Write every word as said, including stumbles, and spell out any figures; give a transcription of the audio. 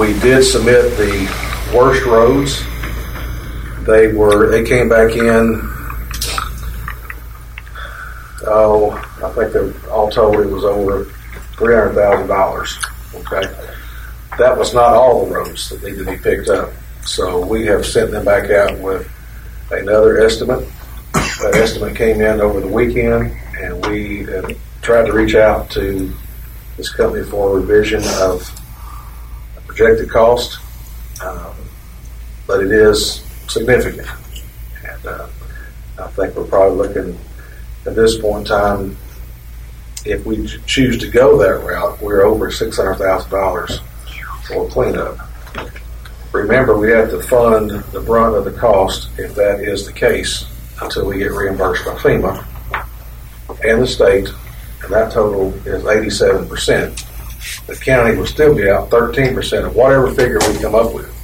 We did submit the worst roads. They were, they came back in, oh, I think they all told it was over three hundred thousand dollars. Okay. That was not all the roads that need to be picked up. So we have sent them back out with another estimate. That estimate came in over the weekend, and we uh, tried to reach out to this company for a revision of projected cost, um, but it is significant. And uh, I think we're probably looking at this point in time, if we choose to go that route, we're over six hundred thousand dollars for cleanup. Remember, we have to fund the brunt of the cost if that is the case until we get reimbursed by FEMA and the state, and that total is eighty-seven percent. The county will still be out thirteen percent of whatever figure we come up with.